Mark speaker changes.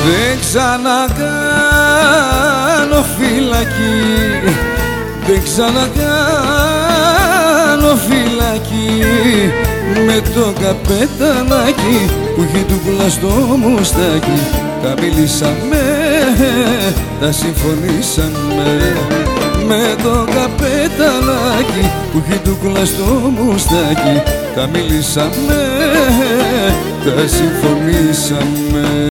Speaker 1: Δεν ξανακάνω φυλακή, δεν ξανακάνω φυλακή με το καπετανάκι που έχει ντουκλά στο μουστάκι. Τα μιλήσαμε, τα συμφωνήσαμε με το καπετανάκι που έχει ντουκλά στο μουστάκι. Τα μιλήσαμε, τα συμφωνήσαμε.